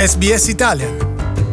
SBS Italian.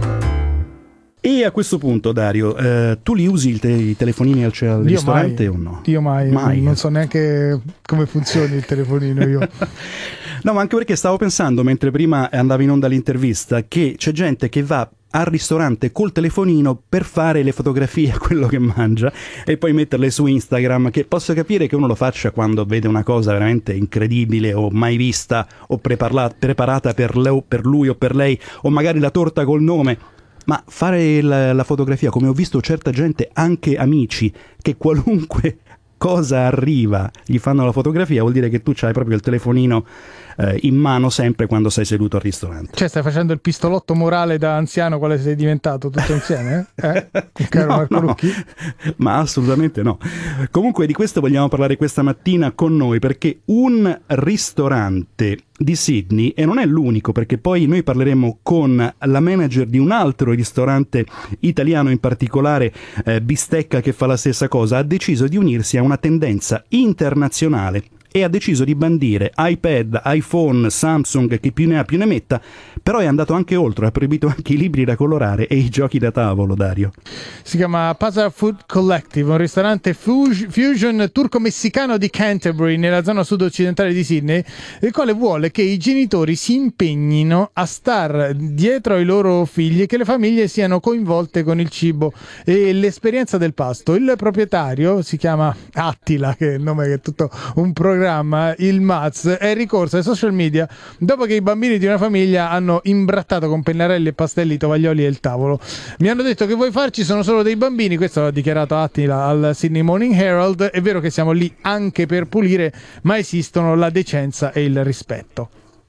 E a questo punto, Dario, tu li usi i telefonini al ristorante o no? Io mai. Non so neanche come funzioni il telefonino io. No, ma anche perché stavo pensando, mentre prima andava in onda l'intervista, che c'è gente che va al ristorante col telefonino per fare le fotografie a quello che mangia e poi metterle su Instagram, che posso capire che uno lo faccia quando vede una cosa veramente incredibile o mai vista o preparata per lui o per lei, o magari la torta col nome. Ma fare la fotografia, come ho visto certa gente, anche amici, che qualunque cosa arriva gli fanno la fotografia, vuol dire che tu c'hai proprio il telefonino in mano sempre quando sei seduto al ristorante. Cioè stai facendo il pistolotto morale da anziano, quale sei diventato tutto insieme? Caro Marco Rucchi? Ma assolutamente no. Comunque di questo vogliamo parlare questa mattina con noi, perché un ristorante di Sydney, e non è l'unico, perché poi noi parleremo con la manager di un altro ristorante italiano, in particolare Bistecca, che fa la stessa cosa, ha deciso di unirsi a una tendenza internazionale e ha deciso di bandire iPad, iPhone, Samsung, che più ne ha più ne metta, però è andato anche oltre, ha proibito anche i libri da colorare e i giochi da tavolo, Dario. Si chiama Pazar Food Collective, un ristorante fusion turco-messicano di Canterbury, nella zona sud-occidentale di Sydney, il quale vuole che i genitori si impegnino a star dietro ai loro figli e che le famiglie siano coinvolte con il cibo e l'esperienza del pasto. Il proprietario si chiama Attila, che è il nome che è tutto un programma, il Maz, è ricorso ai social media dopo che i bambini di una famiglia hanno imbrattato con pennarelli e pastelli, tovaglioli e il tavolo. Mi hanno detto che vuoi farci sono solo dei bambini, questo l'ha dichiarato Attila al Sydney Morning Herald. È vero che siamo lì anche per pulire, ma esistono la decenza e il rispetto.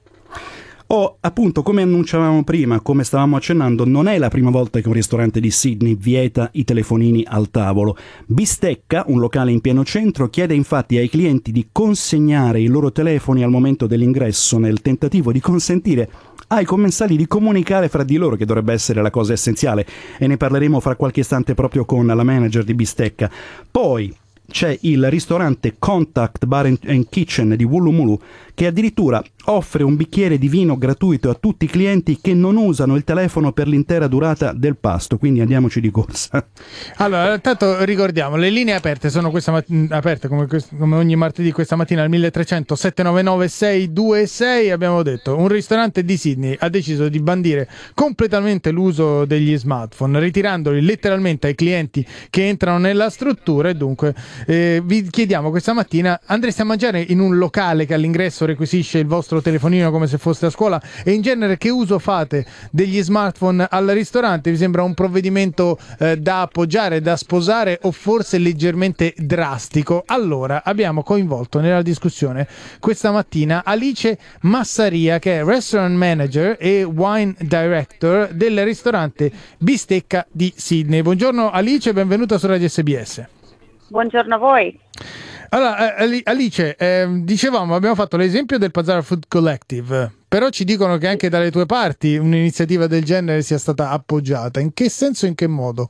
Appunto, come annunciavamo prima, come stavamo accennando, non è la prima volta che un ristorante di Sydney vieta i telefonini al tavolo. Bistecca, un locale in pieno centro, chiede infatti ai clienti di consegnare i loro telefoni al momento dell'ingresso, nel tentativo di consentire ai commensali di comunicare fra di loro, che dovrebbe essere la cosa essenziale, e ne parleremo fra qualche istante proprio con la manager di Bistecca. Poi c'è il ristorante Contact Bar and Kitchen di Woolloomooloo, che addirittura offre un bicchiere di vino gratuito a tutti i clienti che non usano il telefono per l'intera durata del pasto, quindi andiamoci di corsa. Allora, intanto ricordiamo, le linee aperte sono aperte come ogni martedì questa mattina al 1300 799 626. Abbiamo detto, un ristorante di Sydney ha deciso di bandire completamente l'uso degli smartphone, ritirandoli letteralmente ai clienti che entrano nella struttura, e dunque vi chiediamo questa mattina: andreste a mangiare in un locale che all'ingresso requisisce il vostro telefonino come se foste a scuola? E in genere che uso fate degli smartphone al ristorante? Vi sembra un provvedimento da appoggiare, da sposare, o forse leggermente drastico? Allora, abbiamo coinvolto nella discussione questa mattina Alice Massaria, che è restaurant manager e wine director del ristorante Bistecca di Sydney. Buongiorno Alice, benvenuta su Radio SBS. Buongiorno a voi. Allora, Alice, dicevamo, abbiamo fatto l'esempio del Pazar Food Collective, però ci dicono che anche dalle tue parti un'iniziativa del genere sia stata appoggiata. In che senso, in che modo?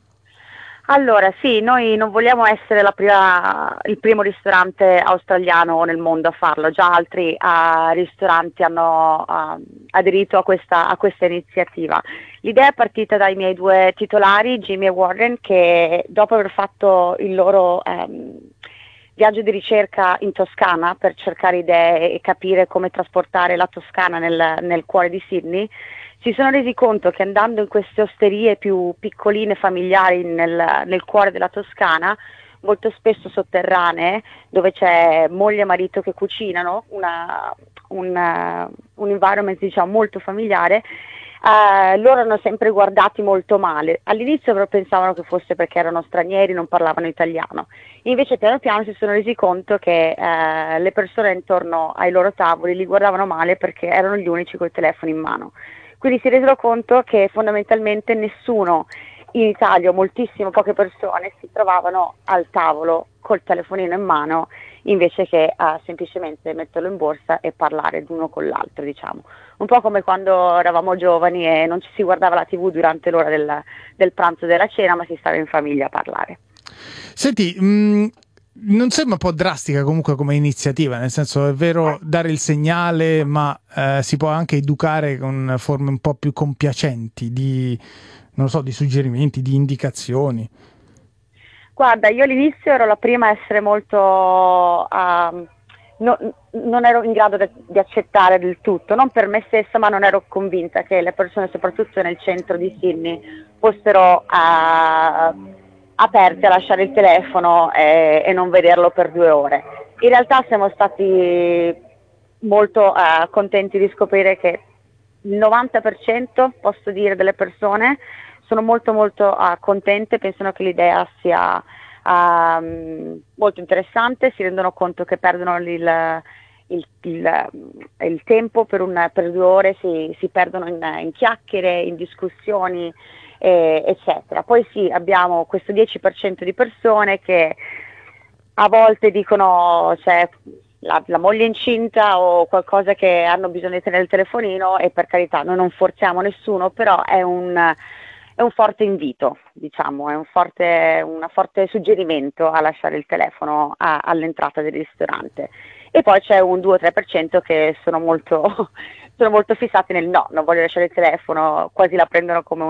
Allora, sì, noi non vogliamo essere il primo ristorante australiano nel mondo a farlo, già altri ristoranti hanno aderito a questa iniziativa. L'idea è partita dai miei due titolari, Jimmy e Warren, che dopo aver fatto il loro viaggio di ricerca in Toscana per cercare idee e capire come trasportare la Toscana nel cuore di Sydney, si sono resi conto che andando in queste osterie più piccoline, familiari, nel cuore della Toscana, molto spesso sotterranee, dove c'è moglie e marito che cucinano, un environment, diciamo, molto familiare, loro hanno sempre guardati molto male. All'inizio però pensavano che fosse perché erano stranieri, non parlavano italiano. Invece piano piano si sono resi conto che le persone intorno ai loro tavoli li guardavano male perché erano gli unici col telefono in mano. Quindi si resero conto che fondamentalmente nessuno in Italia, o poche persone, si trovavano al tavolo col telefonino in mano invece che semplicemente metterlo in borsa e parlare l'uno con l'altro, diciamo. Un po' come quando eravamo giovani e non ci si guardava la TV durante l'ora del pranzo o della cena, ma si stava in famiglia a parlare. Senti, Non sembra un po' drastica comunque come iniziativa, nel senso è vero dare il segnale, ma si può anche educare con forme un po' più compiacenti di, non so, di suggerimenti, di indicazioni. Guarda, io all'inizio ero la prima a essere molto... non ero in grado di accettare del tutto, non per me stessa, ma non ero convinta che le persone, soprattutto nel centro di Sydney, fossero aperte a lasciare il telefono e non vederlo per 2 ore. In realtà siamo stati molto contenti di scoprire che il 90%, posso dire, delle persone sono molto molto contente, pensano che l'idea sia molto interessante, si rendono conto che perdono il tempo per 2 ore, si perdono in chiacchiere, in discussioni, eccetera. Poi sì, abbiamo questo 10% di persone che a volte dicono c'è la moglie incinta o qualcosa che hanno bisogno di tenere il telefonino, e per carità noi non forziamo nessuno, però è un forte invito, diciamo, è un forte suggerimento a lasciare il telefono all'entrata del ristorante. E poi c'è un 2-3% che sono molto fissati nel no, non voglio lasciare il telefono, quasi la prendono come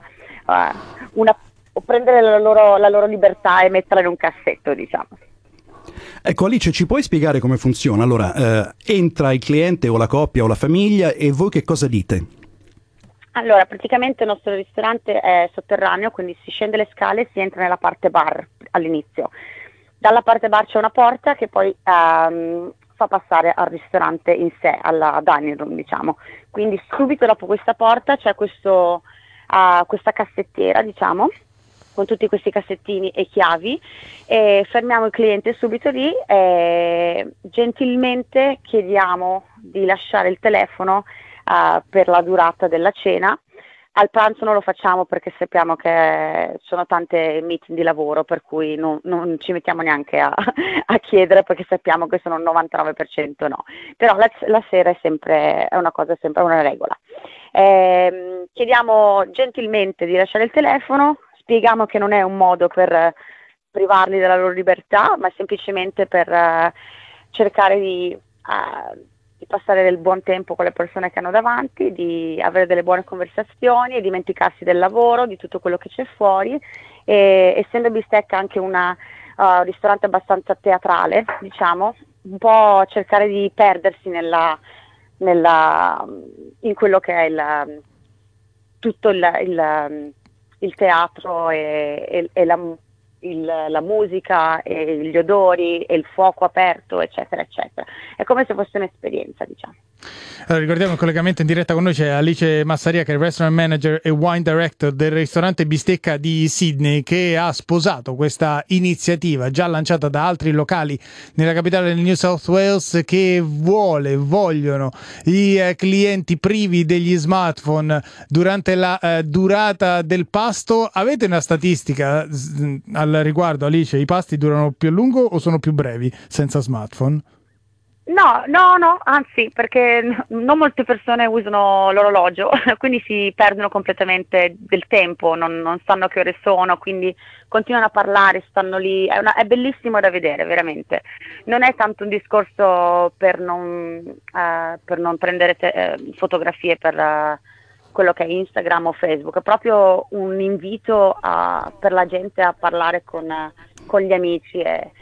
prendere la loro libertà e metterla in un cassetto, diciamo. Ecco Alice, ci puoi spiegare come funziona? Allora, entra il cliente o la coppia o la famiglia e voi che cosa dite? Allora, praticamente il nostro ristorante è sotterraneo, quindi si scende le scale e si entra nella parte bar all'inizio. Dalla parte bar c'è una porta che poi fa passare al ristorante in sé, alla dining room, diciamo. Quindi subito dopo questa porta c'è questa cassettiera, diciamo, con tutti questi cassettini e chiavi, e fermiamo il cliente subito lì e gentilmente chiediamo di lasciare il telefono per la durata della cena. Al pranzo non lo facciamo perché sappiamo che sono tante meeting di lavoro, per cui non ci mettiamo neanche a chiedere, perché sappiamo che sono il 99% no. Però la sera è una cosa, sempre una regola. Chiediamo gentilmente di lasciare il telefono, spieghiamo che non è un modo per privarli della loro libertà, ma semplicemente per cercare di passare del buon tempo con le persone che hanno davanti, di avere delle buone conversazioni e dimenticarsi del lavoro, di tutto quello che c'è fuori. E essendo Bistecca anche un ristorante abbastanza teatrale, diciamo, un po' cercare di perdersi in quello che è tutto il teatro e la musica e gli odori e il fuoco aperto, eccetera eccetera. È come se fosse un'esperienza, diciamo. Allora, ricordiamo il collegamento in diretta con noi c'è Alice Massaria, che è il restaurant manager e wine director del ristorante Bistecca di Sydney, che ha sposato questa iniziativa già lanciata da altri locali nella capitale del New South Wales, che vogliono i clienti privi degli smartphone durante la durata del pasto. Avete una statistica al riguardo, Alice? I pasti durano più a lungo o sono più brevi senza smartphone? No, anzi, perché non molte persone usano l'orologio, quindi si perdono completamente del tempo, non sanno a che ore sono, quindi continuano a parlare, stanno lì, è bellissimo da vedere, veramente. Non è tanto un discorso per non prendere fotografie per quello che è Instagram o Facebook, è proprio un invito per la gente a parlare con gli amici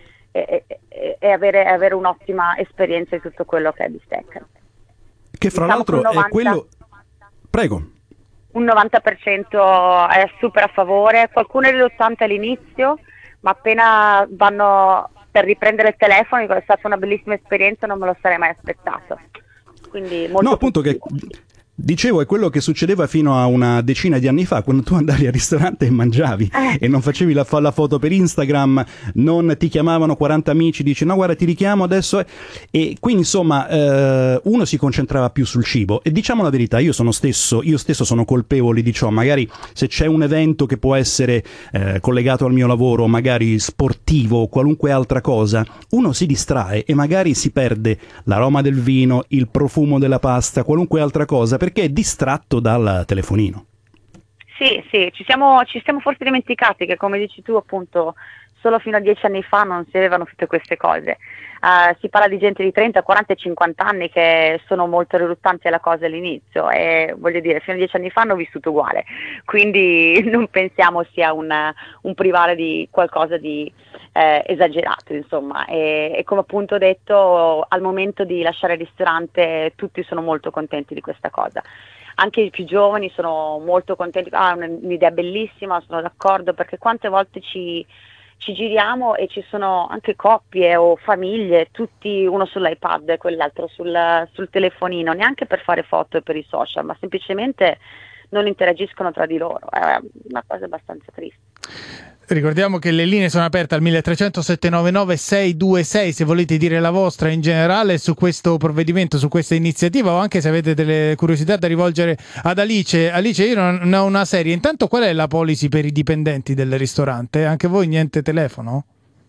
e avere un'ottima esperienza di tutto quello che è Bistecca. Che fra l'altro è quello... Prego. Un 90% è super a favore, qualcuno è riluttante all'inizio, ma appena vanno per riprendere il telefono, è stata una bellissima esperienza, non me lo sarei mai aspettato. Quindi molto appunto positivo. Dicevo, è quello che succedeva fino a una decina di anni fa, quando tu andavi al ristorante e mangiavi e non facevi la foto per Instagram, non ti chiamavano 40 amici, dici no guarda ti richiamo adesso, e quindi insomma uno si concentrava più sul cibo. E diciamo la verità, io stesso sono colpevole di ciò. Magari se c'è un evento che può essere collegato al mio lavoro, magari sportivo o qualunque altra cosa, uno si distrae e magari si perde l'aroma del vino, il profumo della pasta, qualunque altra cosa, perché è distratto dal telefonino. Sì, ci siamo forse dimenticati che, come dici tu, appunto, solo fino a 10 anni fa non si avevano tutte queste cose. Si parla di gente di 30, 40 e 50 anni che sono molto riluttanti alla cosa all'inizio, e voglio dire, fino a 10 anni fa hanno vissuto uguale, quindi non pensiamo sia un privare di qualcosa di esagerato, insomma, e come appunto ho detto, al momento di lasciare il ristorante tutti sono molto contenti di questa cosa. Anche i più giovani sono molto contenti, un'idea bellissima, sono d'accordo, perché quante volte ci giriamo e ci sono anche coppie o famiglie, tutti uno sull'iPad e quell'altro sul telefonino, neanche per fare foto e per i social, ma semplicemente non interagiscono tra di loro. È una cosa abbastanza triste. Ricordiamo che le linee sono aperte al 1300 799 626 se volete dire la vostra in generale su questo provvedimento, su questa iniziativa, o anche se avete delle curiosità da rivolgere ad Alice. Alice, io non ho una serie. Intanto, qual è la policy per i dipendenti del ristorante? Anche voi niente telefono?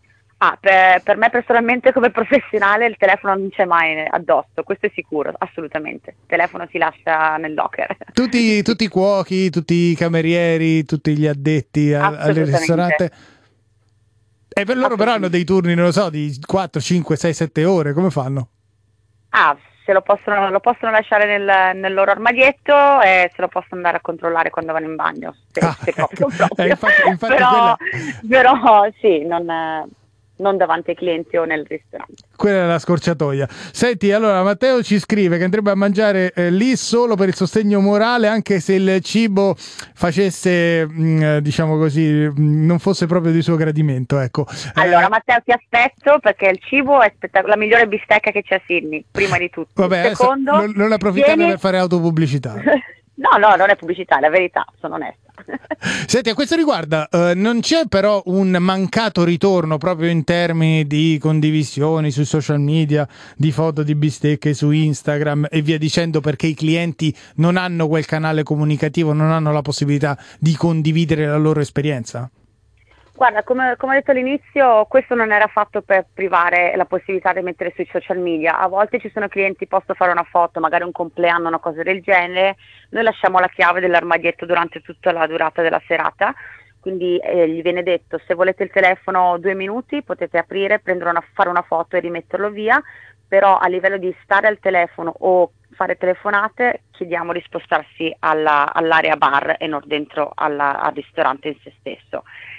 Per me personalmente come professionale il telefono non c'è mai addosso, questo è sicuro, assolutamente. Il telefono si lascia nel locker. Tutti i cuochi, tutti i camerieri, tutti gli addetti al ristorante. E per loro però hanno dei turni, non lo so, di 4, 5, 6, 7 ore, come fanno? Se lo possono lasciare nel loro armadietto, e se lo possono andare a controllare quando vanno in bagno, se proprio. Infatti però sì, non davanti ai clienti o nel ristorante. Quella è la scorciatoia. Senti, allora Matteo ci scrive che andrebbe a mangiare lì solo per il sostegno morale, anche se il cibo facesse, diciamo così, non fosse proprio di suo gradimento, ecco. Allora Matteo, ti aspetto, perché il cibo è la migliore bistecca che c'è a Sydney, prima di tutto. Vabbè, secondo, non approfittarne per fare autopubblicità. No, non è pubblicità, è la verità, sono onesta. Senti, a questo riguardo non c'è però un mancato ritorno proprio in termini di condivisioni sui social media, di foto di bistecche su Instagram e via dicendo, perché i clienti non hanno quel canale comunicativo, non hanno la possibilità di condividere la loro esperienza? Guarda, come ho detto all'inizio, questo non era fatto per privare la possibilità di mettere sui social media. A volte ci sono clienti, posso fare una foto, magari un compleanno, una cosa del genere, noi lasciamo la chiave dell'armadietto durante tutta la durata della serata, quindi gli viene detto: se volete il telefono 2 minuti potete aprire, fare una foto e rimetterlo via, però a livello di stare al telefono o fare telefonate chiediamo di spostarsi all'area bar e non dentro al ristorante in se stesso.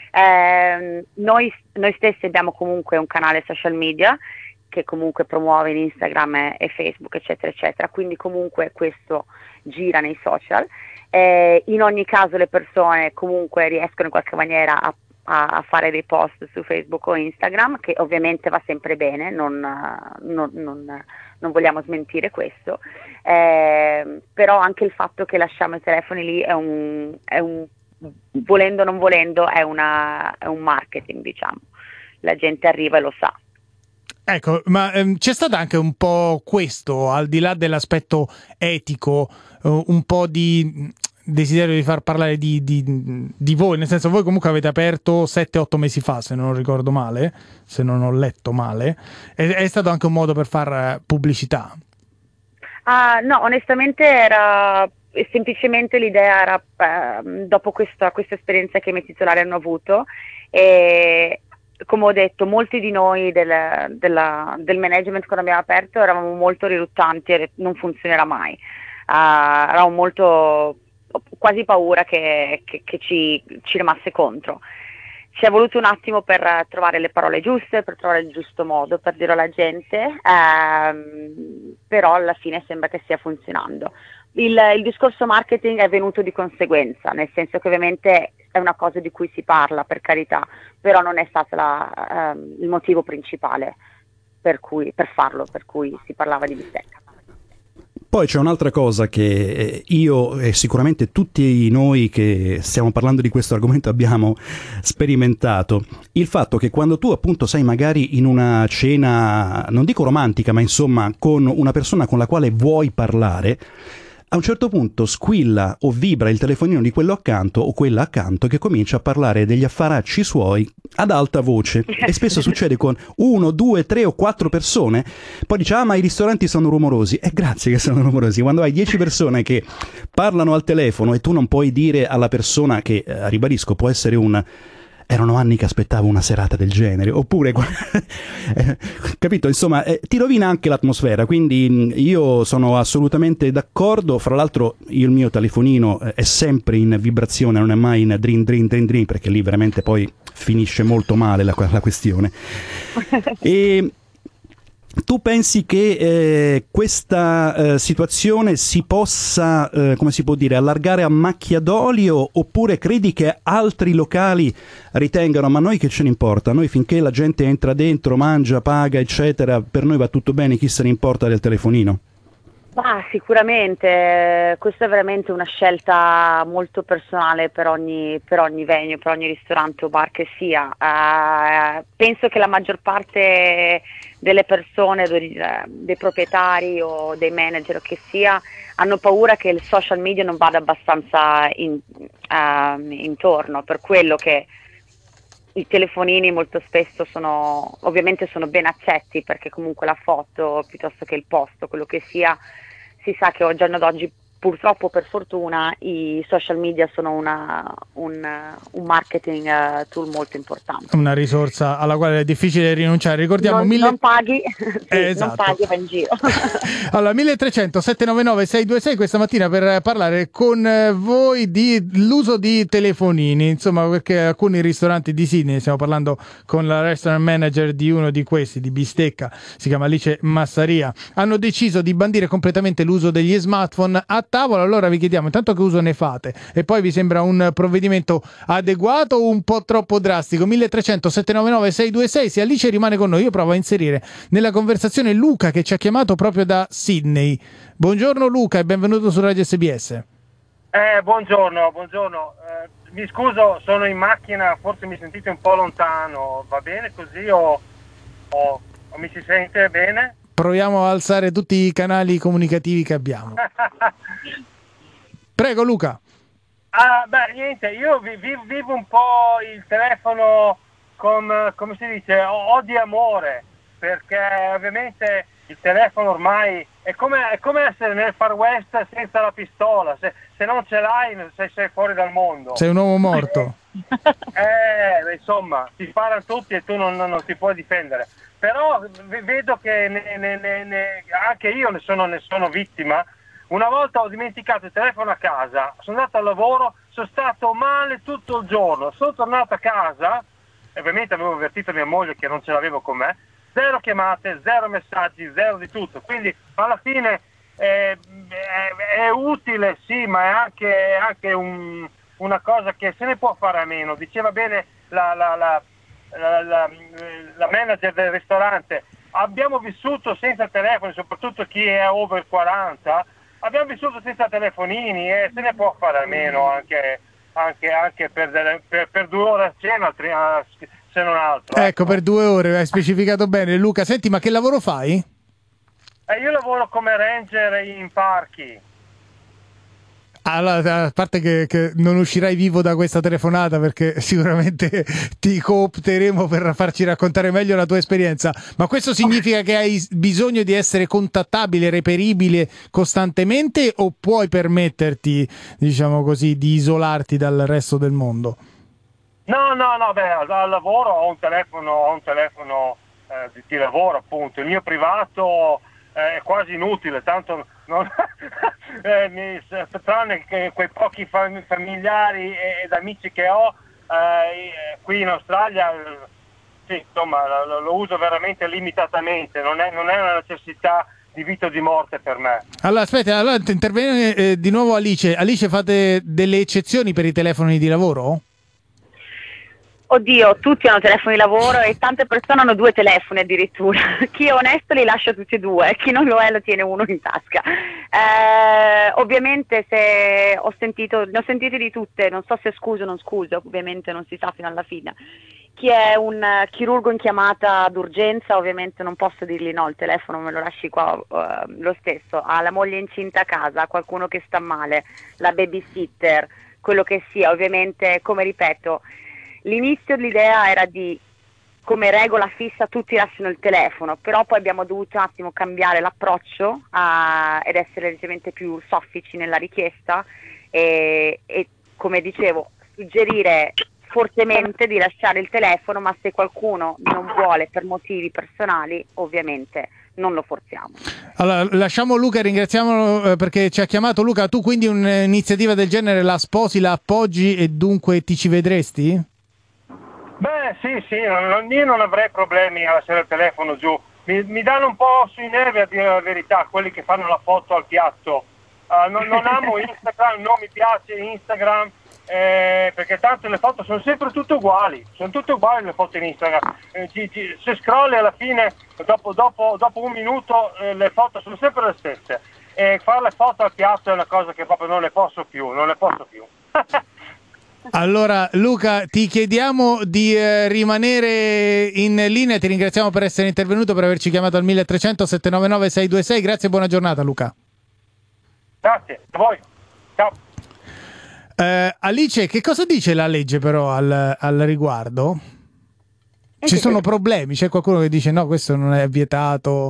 Noi stessi abbiamo comunque un canale social media che comunque promuove in Instagram e Facebook, eccetera eccetera, quindi comunque questo gira nei social. In ogni caso le persone comunque riescono in qualche maniera a fare dei post su Facebook o Instagram, che ovviamente va sempre bene, non vogliamo smentire questo, però anche il fatto che lasciamo i telefoni lì è un volendo o non volendo è un marketing, diciamo, la gente arriva e lo sa. Ecco, ma c'è stato anche un po' questo, al di là dell'aspetto etico, un po' di desiderio di far parlare di voi, nel senso, voi comunque avete aperto 7-8 mesi fa, se non ricordo male, se non ho letto male, è stato anche un modo per far pubblicità? No, onestamente era semplicemente l'idea era dopo questa esperienza che i miei titolari hanno avuto, e come ho detto molti di noi del management, quando abbiamo aperto, eravamo molto riluttanti e non funzionerà mai, eravamo molto quasi paura che ci rimasse contro. Ci è voluto un attimo per trovare le parole giuste, per trovare il giusto modo per dirlo alla gente, però alla fine sembra che stia funzionando. Il discorso marketing è venuto di conseguenza, nel senso che ovviamente è una cosa di cui si parla, per carità, però non è stato il motivo principale per farlo, per cui si parlava di bistecca. Poi c'è un'altra cosa che io e sicuramente tutti noi che stiamo parlando di questo argomento abbiamo sperimentato: il fatto che quando tu appunto sei magari in una cena, non dico romantica, ma insomma con una persona con la quale vuoi parlare, a un certo punto squilla o vibra il telefonino di quello accanto o quella accanto che comincia a parlare degli affaracci suoi ad alta voce, e spesso succede con 1, 2, 3 o 4 persone. Poi dice: ma i ristoranti sono rumorosi. Grazie che sono rumorosi. Quando hai 10 persone che parlano al telefono e tu non puoi dire alla persona, che ribadisco può essere un erano anni che aspettavo una serata del genere, oppure capito, insomma, ti rovina anche l'atmosfera, quindi io sono assolutamente d'accordo. Fra l'altro il mio telefonino è sempre in vibrazione, non è mai in drin drin drin drin, perché lì veramente poi finisce molto male la questione. E tu pensi che questa situazione si possa, come si può dire, allargare a macchia d'olio, oppure credi che altri locali ritengano ma noi che ce ne importa, noi finché la gente entra dentro, mangia, paga, eccetera, per noi va tutto bene, chi se ne importa del telefonino? Sicuramente, questa è veramente una scelta molto personale per ogni venue, per ogni ristorante o bar che sia. Penso che la maggior parte delle persone, dei proprietari o dei manager o che sia, hanno paura che il social media non vada abbastanza intorno, per quello che i telefonini molto spesso ovviamente sono ben accetti, perché comunque la foto piuttosto che il posto, quello che sia, si sa che al giorno d'oggi purtroppo, per fortuna, i social media sono un marketing tool molto importante. Una risorsa alla quale è difficile rinunciare. Ricordiamo non paghi, esatto. Non paghi, va in giro. Allora, 1300 799 626 questa mattina per parlare con voi dell'uso di telefonini, insomma, perché alcuni ristoranti di Sydney, stiamo parlando con la restaurant manager di uno di questi, di Bistecca, si chiama Alice Massaria, hanno deciso di bandire completamente l'uso degli smartphone a tavola. Allora vi chiediamo intanto che uso ne fate e poi vi sembra un provvedimento adeguato o un po' troppo drastico. 1300 799 626. Se Alice rimane con noi, io provo a inserire nella conversazione Luca, che ci ha chiamato proprio da Sydney. Buongiorno Luca e benvenuto su Radio SBS. Buongiorno. Mi scuso, sono in macchina, forse mi sentite un po' lontano, va bene così o mi si sente bene? Proviamo a alzare tutti i canali comunicativi che abbiamo. Prego Luca. Niente, io vivo un po' il telefono come si dice, odio amore, perché ovviamente il telefono ormai è come essere nel Far West senza la pistola, se non ce l'hai sei fuori dal mondo. Sei un uomo morto. Insomma, ti sparano tutti e tu non ti puoi difendere. Però vedo che anche io ne sono vittima. Una volta ho dimenticato il telefono a casa, sono andato al lavoro, sono stato male tutto il giorno, sono tornato a casa, ovviamente avevo avvertito mia moglie che non ce l'avevo con me, 0 chiamate, 0 messaggi, 0 di tutto, quindi alla fine è utile, sì, ma è anche una cosa che se ne può fare a meno. Diceva bene la manager del ristorante, abbiamo vissuto senza telefoni, soprattutto chi è over 40, abbiamo vissuto senza telefonini e se ne può fare a meno anche per 2 ore a cena, se non altro. Ecco, per 2 ore, hai specificato bene. Luca, senti, ma che lavoro fai? Io lavoro come ranger in parchi. Allora, a parte che non uscirai vivo da questa telefonata, perché sicuramente ti coopteremo per farci raccontare meglio la tua esperienza, ma questo significa che hai bisogno di essere contattabile, reperibile costantemente, o puoi permetterti, diciamo così, di isolarti dal resto del mondo? No, al lavoro ho un telefono di lavoro, appunto. Il mio privato è quasi inutile, tanto tranne che quei pochi familiari ed amici che ho qui in Australia, sì, insomma, lo uso veramente limitatamente, non è una necessità di vita o di morte per me. Allora aspetta, interviene di nuovo Alice. Alice, fate delle eccezioni per i telefoni di lavoro? Oddio, tutti hanno telefoni di lavoro e tante persone hanno 2 telefoni addirittura. Chi è onesto li lascia tutti e 2, chi non lo è lo tiene uno in tasca. Ovviamente ne ho sentite di tutte, non so se scuso o non scuso, ovviamente non si sa fino alla fine. Chi è un chirurgo in chiamata d'urgenza, ovviamente non posso dirgli no, il telefono me lo lasci qua lo stesso. Ha la moglie incinta a casa, qualcuno che sta male, la babysitter, quello che sia, ovviamente, come ripeto, l'inizio l'idea era di, come regola fissa, tutti lasciano il telefono, però poi abbiamo dovuto un attimo cambiare l'approccio ed essere leggermente più soffici nella richiesta e come dicevo, suggerire fortemente di lasciare il telefono, ma se qualcuno non vuole per motivi personali, ovviamente non lo forziamo. Allora, lasciamo Luca, ringraziamolo perché ci ha chiamato. Luca, tu quindi un'iniziativa del genere la sposi, la appoggi e dunque ti ci vedresti? Beh, sì, io non avrei problemi a lasciare il telefono giù. Mi danno un po' sui nervi, a dire la verità, quelli che fanno la foto al piatto. Non amo Instagram, non mi piace Instagram, perché tanto le foto sono sempre tutte uguali le foto in Instagram. Se scrolli alla fine, dopo un minuto, le foto sono sempre le stesse. E fare le foto al piatto è una cosa che proprio non ne posso più. Allora Luca, ti chiediamo di rimanere in linea, ti ringraziamo per essere intervenuto, per averci chiamato al 1300 799 626. Grazie e buona giornata, Luca. Grazie a voi, ciao. Alice, che cosa dice la legge però al riguardo? Ci sono problemi? C'è qualcuno che dice no, questo non è vietato?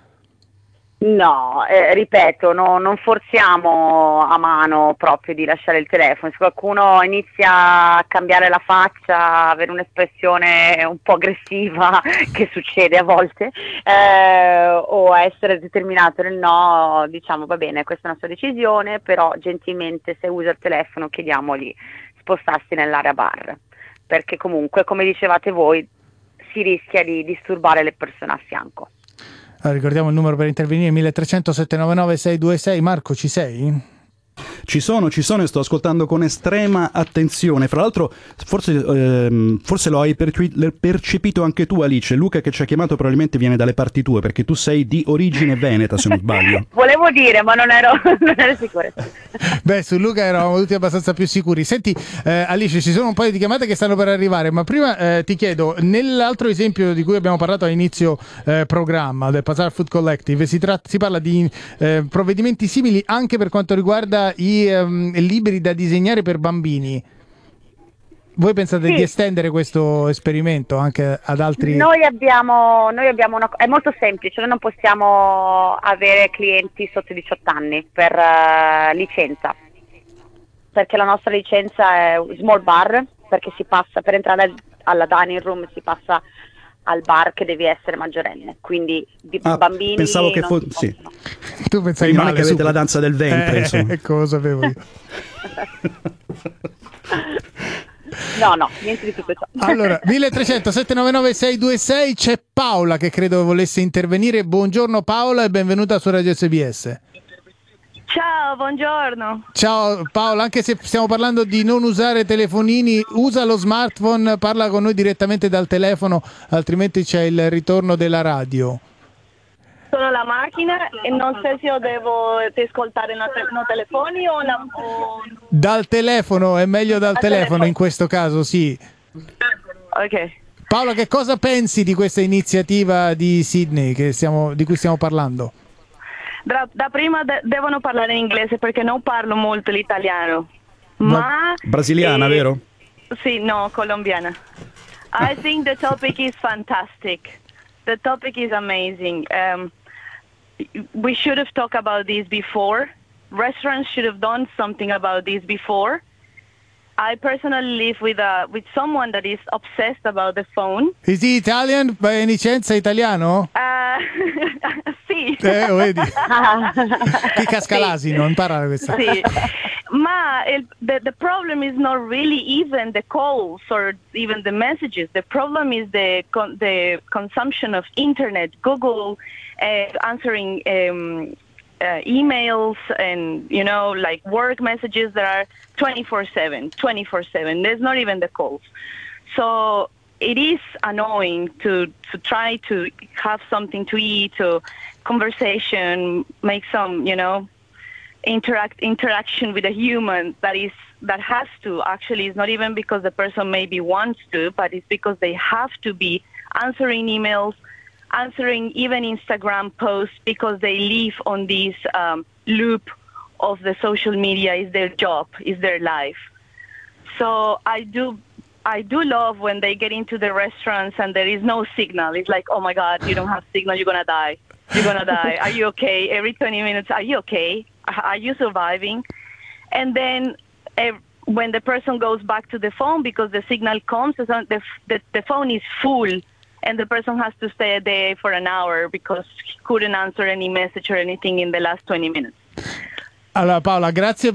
No, ripeto, non forziamo a mano proprio di lasciare il telefono. Se qualcuno inizia a cambiare la faccia, avere un'espressione un po' aggressiva, che succede a volte, o a essere determinato nel no, diciamo va bene, questa è una sua decisione, però gentilmente se usa il telefono chiediamogli spostarsi nell'area bar, perché comunque, come dicevate voi, si rischia di disturbare le persone a fianco. Allora, ricordiamo il numero per intervenire, 1300 799 626. Marco, ci sei? Ci sono e sto ascoltando con estrema attenzione. Fra l'altro forse lo hai percepito anche tu, Alice. Luca che ci ha chiamato probabilmente viene dalle parti tue, perché tu sei di origine veneta, se non sbaglio. Volevo dire, ma non ero sicura. Beh, su Luca eravamo tutti abbastanza più sicuri. Senti, Alice, ci sono un paio di chiamate che stanno per arrivare, ma prima ti chiedo, nell'altro esempio di cui abbiamo parlato all'inizio programma del Pasar Food Collective, si parla di provvedimenti simili anche per quanto riguarda i libri da disegnare per bambini. Voi pensate di estendere questo esperimento anche ad altri? Noi abbiamo è molto semplice, noi non possiamo avere clienti sotto i 18 anni per licenza, perché la nostra licenza è small bar, perché si passa per entrare alla dining room, si passa al bar che devi essere maggiorenne, quindi bambini pensavo che fosse sì. Tu pensavi non male, è che avete la danza del ventre, insomma. Ecco, lo sapevo io. No, niente di tutto ciò. Allora, 1300 799 626, c'è Paola che credo volesse intervenire. Buongiorno Paola e benvenuta su Radio SBS. Ciao, buongiorno. Ciao Paola, anche se stiamo parlando di non usare telefonini, usa lo smartphone, parla con noi direttamente dal telefono, altrimenti c'è il ritorno della radio. Sono alla macchina e non so se io devo ascoltare no telefoni o Dal telefono, è meglio dal telefono in questo caso, sì. Ok. Paola, che cosa pensi di questa iniziativa di Sydney di cui stiamo parlando? Da prima devono parlare in inglese perché non parlo molto l'italiano. Ma brasiliana, vero? Sì, no, colombiana. I think the topic is fantastic. The topic is amazing. We should have talked about this before. Restaurants should have done something about this before. I personally live with someone that is obsessed about the phone. Is he Italian? By any chance è italiano? Sì. Vedi. Chi casca l'asino, impara questa. Sì. Ma the problem is not really even the calls or even the messages. The problem is the consumption of internet, Google, answering emails and, like work messages that are 24/7. There's not even the calls. So it is annoying to try to have something to eat, or conversation, make some, interaction with a human that has to. Actually, it's not even because the person maybe wants to, but it's because they have to be answering emails, answering even Instagram posts, because they live on this loop of the social media. Is their job, is their life. So I do love when they get into the restaurants and there is no signal. It's like, oh my God, you don't have signal, you're gonna die. Are you okay? Every 20 minutes, are you okay? Are you surviving? And then when the person goes back to the phone because the signal comes, the phone is full and the person has to stay a day for an hour because he couldn't answer any message or anything in the last 20 minutes. Allora Paola, grazie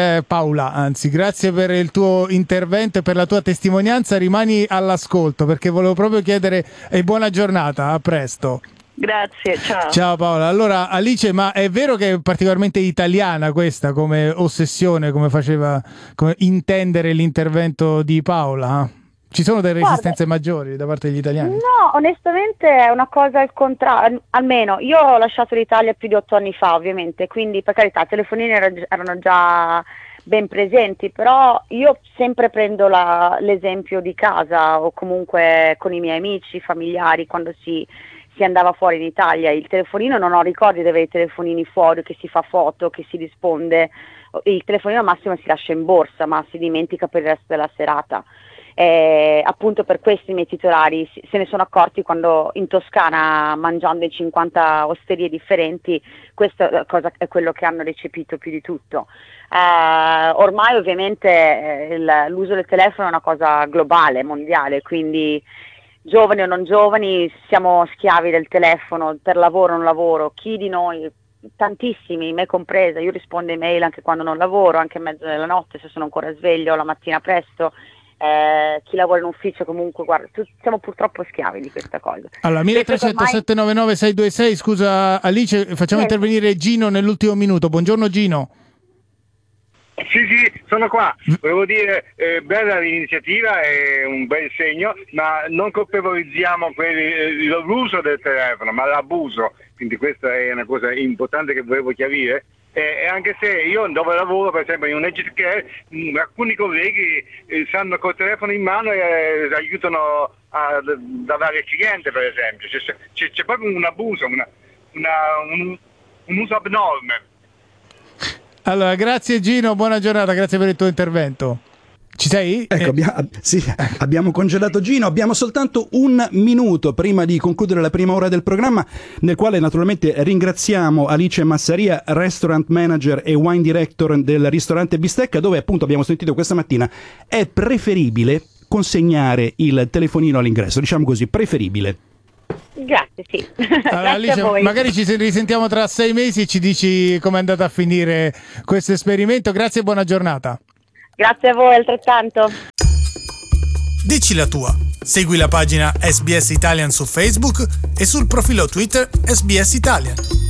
per il tuo intervento e per la tua testimonianza. Rimani all'ascolto perché volevo proprio chiedere buona giornata, a presto. Grazie, ciao. Ciao Paola. Allora Alice, ma è vero che è particolarmente italiana questa come ossessione, come intendere l'intervento di Paola? Ci sono delle resistenze maggiori da parte degli italiani? No, onestamente è una cosa al contrario, almeno io ho lasciato l'Italia più di 8 anni fa ovviamente, quindi per carità i telefonini erano già ben presenti, però io sempre prendo l'esempio di casa o comunque con i miei amici, familiari, quando si andava fuori in Italia. Il telefonino, non ho ricordi di avere i telefonini fuori, che si fa foto, che si risponde, il telefonino al massimo si lascia in borsa, ma si dimentica per il resto della serata. Appunto per questo i miei titolari se ne sono accorti quando in Toscana, mangiando in 50 osterie differenti, questo è quello che hanno recepito più di tutto. Ormai ovviamente l'uso del telefono è una cosa globale, mondiale, quindi giovani o non giovani siamo schiavi del telefono, per lavoro o non lavoro, chi di noi, tantissimi, me compresa, io rispondo ai mail anche quando non lavoro, anche a mezzo della notte se sono ancora sveglio, la mattina presto. Chi lavora in ufficio comunque, guarda, siamo purtroppo schiavi di questa cosa. Allora 1300 799 626, scusa Alice, facciamo intervenire Gino nell'ultimo minuto. Buongiorno Gino. Sì, sono qua. Volevo dire, bella l'iniziativa, è un bel segno, ma non colpevolizziamo l'uso del telefono, ma l'abuso. Quindi questa è una cosa importante che volevo chiarire. Anche se io dove lavoro, per esempio in un aged care, alcuni colleghi stanno col telefono in mano e aiutano a dare il cliente, per esempio. C'è proprio un abuso, un uso abnorme. Allora, grazie Gino, buona giornata, grazie per il tuo intervento. Ci sei? Ecco, abbiamo congelato Gino, abbiamo soltanto un minuto prima di concludere la prima ora del programma, nel quale naturalmente ringraziamo Alice Massaria, restaurant manager e wine director del ristorante Bistecca, dove appunto abbiamo sentito questa mattina è preferibile consegnare il telefonino all'ingresso, diciamo così, preferibile. Grazie, sì. Allora, Alice, magari ci risentiamo tra 6 mesi e ci dici com'è andata a finire questo esperimento. Grazie e buona giornata. Grazie a voi altrettanto. Dici la tua. Segui la pagina SBS Italian su Facebook e sul profilo Twitter SBS Italian.